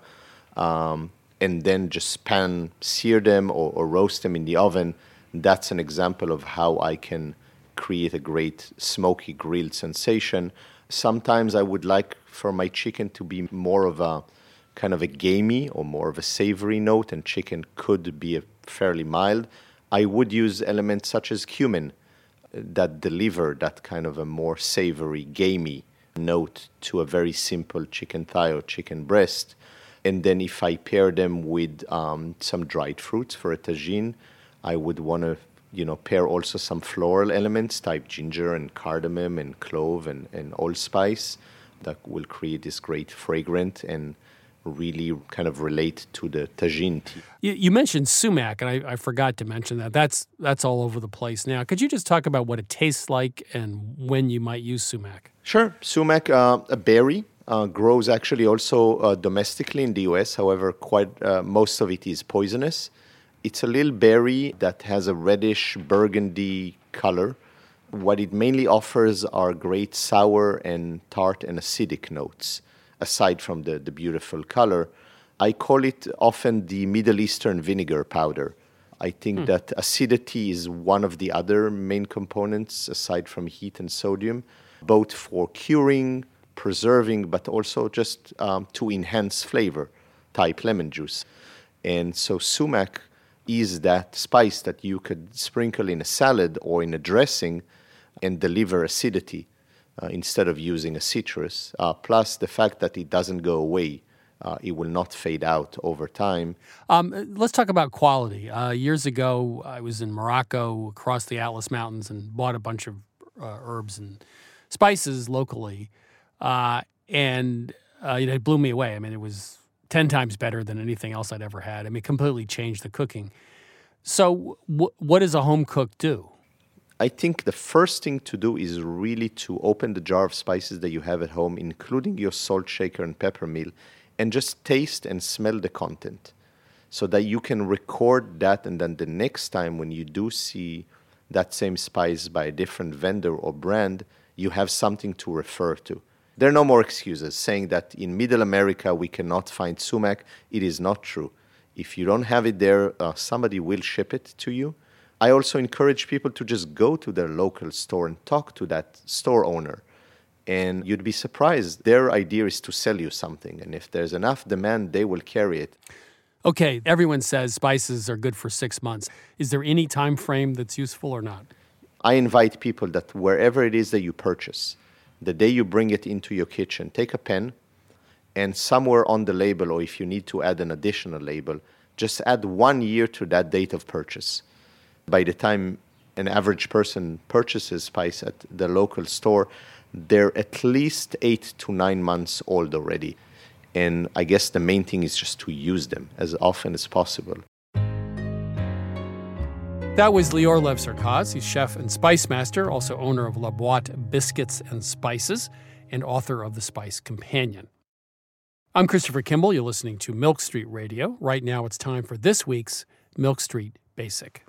and then just pan-sear them or roast them in the oven, that's an example of how I can create a great smoky grilled sensation. Sometimes I would like for my chicken to be more of a kind of a gamey or more of a savory note, and chicken could be fairly mild. I would use elements such as cumin that deliver that kind of a more savory, gamey note to a very simple chicken thigh or chicken breast. And then if I pair them with some dried fruits for a tagine, I would want to pair also some floral elements type ginger and cardamom and clove and allspice that will create this great fragrant and really kind of relate to the tagine tea. You mentioned sumac, and I forgot to mention that. That's all over the place now. Could you just talk about what it tastes like and when you might use sumac? Sure. Sumac, a berry, grows actually also domestically in the U.S. However, most of it is poisonous. It's a little berry that has a reddish burgundy color. What it mainly offers are great sour and tart and acidic notes, aside from the beautiful color. I call it often the Middle Eastern vinegar powder. I think that acidity is one of the other main components, aside from heat and sodium, both for curing, preserving, but also just to enhance flavor, type lemon juice. And so sumac is that spice that you could sprinkle in a salad or in a dressing and deliver acidity instead of using a citrus. Plus the fact that it doesn't go away. It will not fade out over time. Let's talk about quality. Years ago, I was in Morocco across the Atlas Mountains and bought a bunch of herbs and spices locally. And it blew me away. I mean, it was 10 times better than anything else I'd ever had. I mean, it completely changed the cooking. So what does a home cook do? I think the first thing to do is really to open the jar of spices that you have at home, including your salt shaker and pepper mill, and just taste and smell the content so that you can record that. And then the next time when you do see that same spice by a different vendor or brand, you have something to refer to. There are no more excuses saying that in Middle America we cannot find sumac. It is not true. If you don't have it there, somebody will ship it to you. I also encourage people to just go to their local store and talk to that store owner. And you'd be surprised. Their idea is to sell you something. And if there's enough demand, they will carry it. Okay, everyone says spices are good for 6 months. Is there any time frame that's useful or not? I invite people that wherever it is that you purchase, the day you bring it into your kitchen, take a pen and somewhere on the label, or if you need to add an additional label, just add 1 year to that date of purchase. By the time an average person purchases spice at the local store, they're at least 8 to 9 months old already. And I guess the main thing is just to use them as often as possible. That was Lior Lev-Serkaz. He's chef and spice master, also owner of La Boite Biscuits and Spices, and author of The Spice Companion. I'm Christopher Kimball. You're listening to Milk Street Radio. Right now it's time for this week's Milk Street Basic.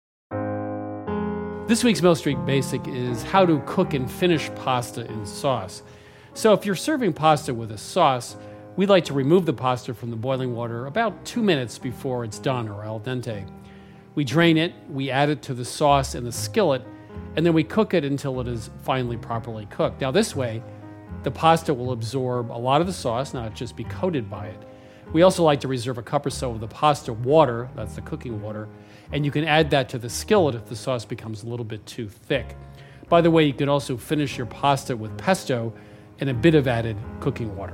This week's Milk Street Basic is how to cook and finish pasta in sauce. So if you're serving pasta with a sauce, we like to remove the pasta from the boiling water about 2 minutes before it's done or al dente. We drain it, we add it to the sauce in the skillet, and then we cook it until it is finally properly cooked. Now this way, the pasta will absorb a lot of the sauce, not just be coated by it. We also like to reserve a cup or so of the pasta water, that's the cooking water, and you can add that to the skillet if the sauce becomes a little bit too thick. By the way, you can also finish your pasta with pesto and a bit of added cooking water.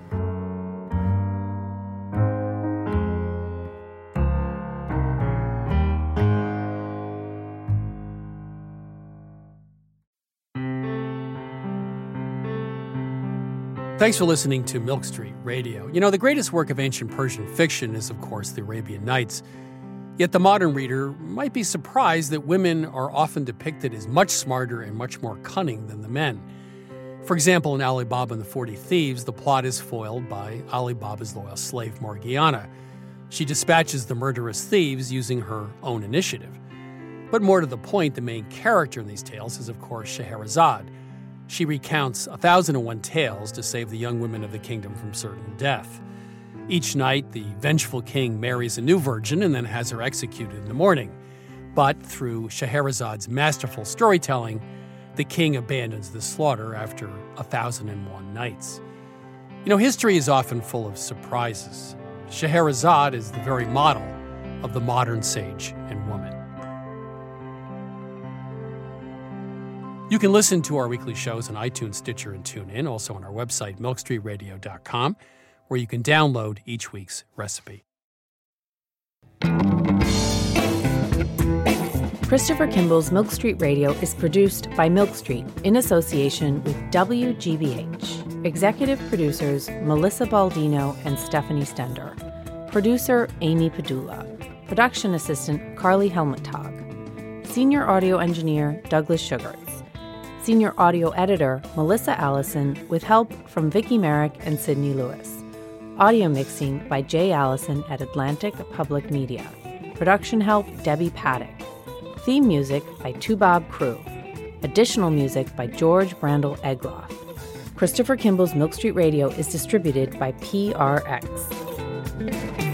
Thanks for listening to Milk Street Radio. You know, the greatest work of ancient Persian fiction is, of course, the Arabian Nights. Yet the modern reader might be surprised that women are often depicted as much smarter and much more cunning than the men. For example, in Ali Baba and the 40 Thieves, the plot is foiled by Ali Baba's loyal slave Morgiana. She dispatches the murderous thieves using her own initiative. But more to the point, the main character in these tales is, of course, Scheherazade. She recounts 1,001 tales to save the young women of the kingdom from certain death. Each night, the vengeful king marries a new virgin and then has her executed in the morning. But through Scheherazade's masterful storytelling, the king abandons the slaughter after 1,001 nights. You know, history is often full of surprises. Scheherazade is the very model of the modern sage and woman. You can listen to our weekly shows on iTunes, Stitcher, and TuneIn, also on our website, milkstreetradio.com, where you can download each week's recipe. Christopher Kimball's Milk Street Radio is produced by Milk Street in association with WGBH. Executive producers Melissa Baldino and Stephanie Stender. Producer Amy Padula. Production assistant Carly Helmuttag. Senior audio engineer Douglas Sugarts. Senior audio editor Melissa Allison with help from Vicki Merrick and Sydney Lewis. Audio mixing by Jay Allison at Atlantic Public Media. Production help Debbie Paddock. Theme music by Toubab Crew. Additional music by George Brandel Egloff. Christopher Kimball's Milk Street Radio is distributed by PRX.